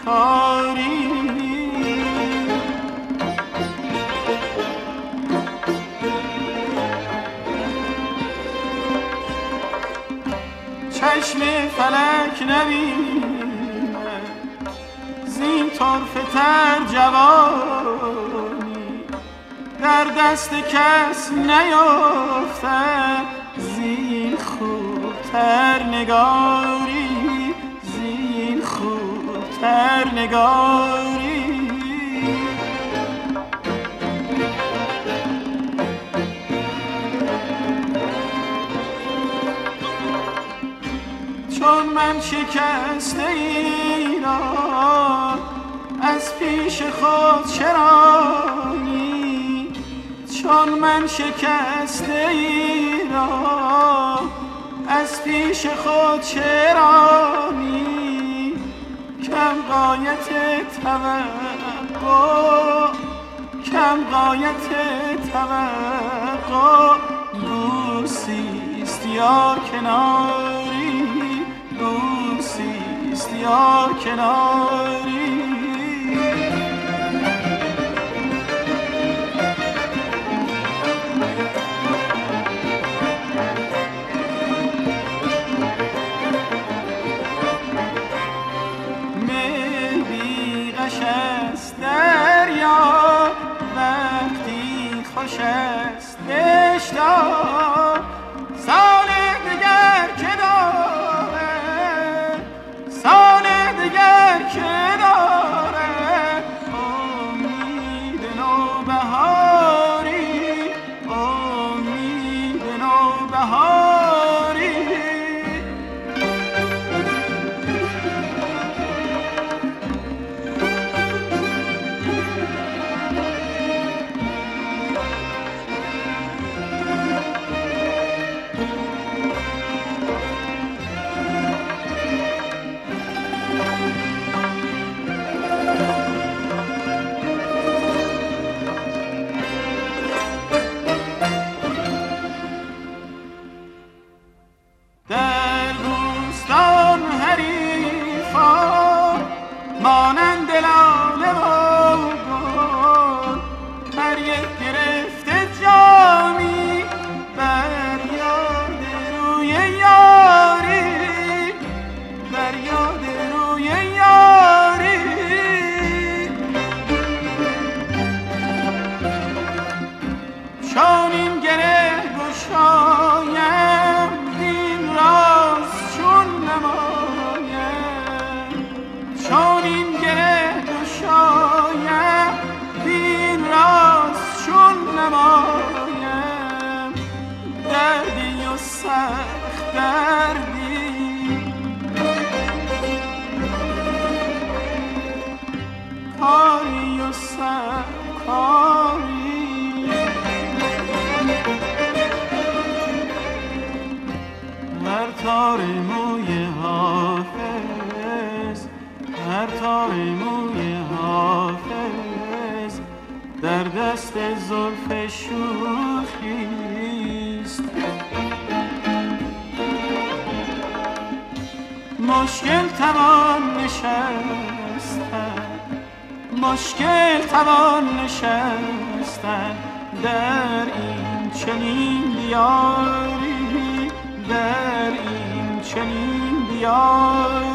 کاری. چشم فلک نبینه زین طرفه تر جوانی، در دست کس نیافته زین خوبتر نگاری، زین خوبتر نگاری. چون من شکسته ای را از پیش خود چرانی، چون من شکسته ای را از پیش خود چرانی، کم غایت توقع، کم غایت توقع، بوسیست یار کناری، بوسیست یار کناری. می بی غش است دریا وقتی خوش است اشتها، سال دیگر که داره، سال دیگر که داره امید نوبهاری، امید نوبهاری. در دوستان حریفان مانند لاله و گل، هر یک گرفته جامی بر یاد روی یاری، بر یاد روی یاری. چون این گره گشایم این راز چون نمایم، چون این گره گشایم این راز چون نمایم، دردی و سخت دردی، کاری و سخت کاری. هر تار موی حافظ، هر تار موی حافظ در دست زلف شوخیست. مشکل توان نشستن، مشکل توان نشستن در این چنین دیاری، در این چنین دیار.